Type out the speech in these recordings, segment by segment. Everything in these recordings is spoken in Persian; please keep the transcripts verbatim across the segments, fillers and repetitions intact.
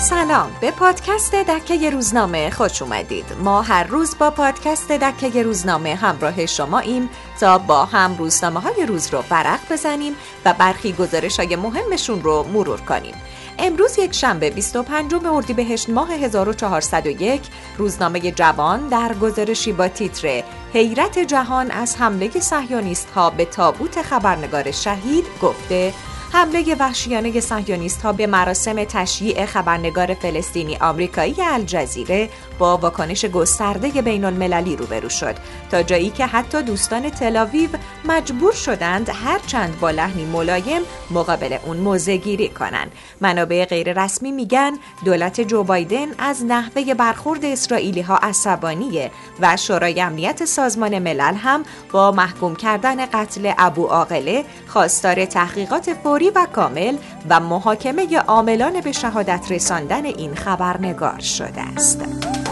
سلام، به پادکست دکه روزنامه خوش اومدید. ما هر روز با پادکست دکه روزنامه همراه شماییم تا با هم روزنامه های روز رو ورق بزنیم و برخی گزارش های مهمشون رو مرور کنیم. امروز یک شنبه بیست و پنجم اردیبهشت ماه هزار و چهارصد و یک، روزنامه جوان در گزارشی با تیتر حیرت جهان از حمله صهیونیست‌ها به تابوت خبرنگار شهید گفته حمله وحشیانه صهیونیست‌ها به مراسم تشییع خبرنگار فلسطینی آمریکایی الجزیره با واکنش گسترده بین‌المللی روبرو شد، تا جایی که حتی دوستان تل‌آویو مجبور شدند هرچند با لحنی ملایم مقابل اون موضع‌گیری کنند. منابع غیر رسمی میگن دولت جو بایدن از نحوه برخورد اسرائیلی‌ها عصبانیه و شورای امنیت سازمان ملل هم با محکوم کردن قتل ابو عاقله خواستار تحقیقات فوری و کامل و محاکمه عاملان به شهادت رساندن این خبرنگار شده است.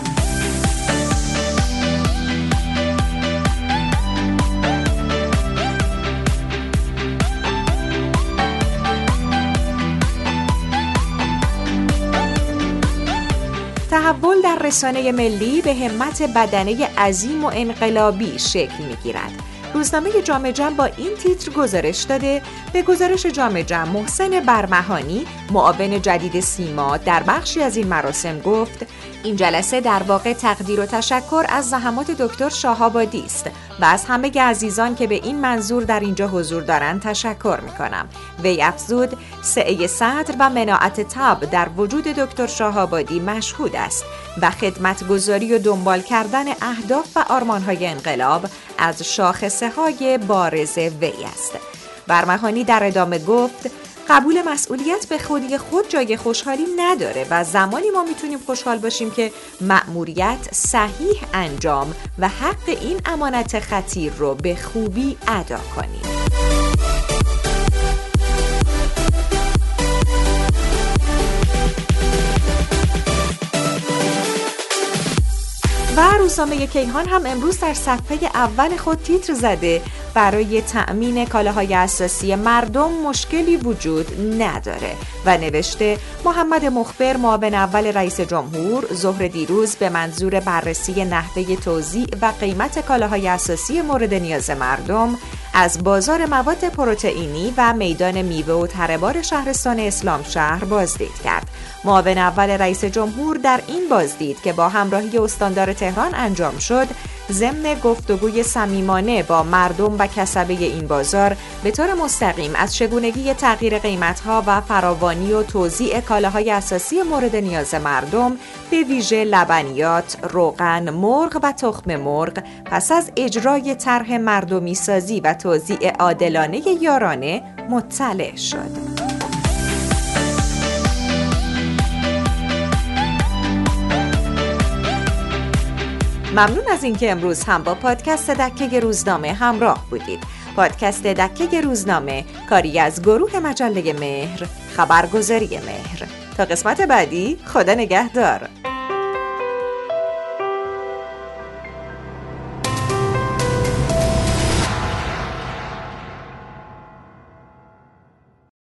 تحول در رسانه ملی به همت بدنه عظیم و انقلابی شکل می‌گیرد. روزنامه جامعه جمع با این تیتر گزارش داده. به گزارش جامعه جمع، محسن برمهانی، معاون جدید سیما، در بخشی از این مراسم گفت این جلسه در واقع تقدیر و تشکر از زحمات دکتر شاه‌آبادی است و از همه عزیزان که به این منظور در اینجا حضور دارند تشکر می‌کنم. وی افزود سعی صدر و مناعت طبع در وجود دکتر شاه‌آبادی مشهود است و خدمتگزاری و دنبال کردن اهداف و آرمان‌های انقلاب از شاخصه‌های بارز وی است. برمهانی در ادامه گفت قبول مسئولیت به خودی خود جای خوشحالی نداره و زمانی ما میتونیم خوشحال باشیم که مأموریت صحیح انجام و حق این امانت خطیر رو به خوبی ادا کنیم. و روزنامه کیهان هم امروز در صفحه اول خود تیتر زده برای تأمین کالاهای اساسی مردم مشکلی وجود نداره و نوشته محمد مخبر معاون اول رئیس جمهور ظهر دیروز به منظور بررسی نحوه توزیع و قیمت کالاهای اساسی مورد نیاز مردم از بازار مواد پروتئینی و میدان میوه و تره‌بار شهرستان اسلام شهر بازدید کرد. معاون اول رئیس جمهور در این بازدید که با همراهی استاندار تهران انجام شد، ضمن گفتگوی صمیمانه با مردم و کسبه این بازار به طور مستقیم از چگونگی تغییر قیمت‌ها و فراوانی و توزیع کالاهای اساسی مورد نیاز مردم به ویژه لبنیات، روغن، مرغ و تخم مرغ پس از اجرای طرح مردمی سازی و توزیع عادلانه یارانه مطلع شد. ممنون از اینکه امروز هم با پادکست دکه روزنامه همراه بودید. پادکست دکه روزنامه کاری از گروه مجله مهر، خبرگزاری مهر. تا قسمت بعدی، خدا نگهدار.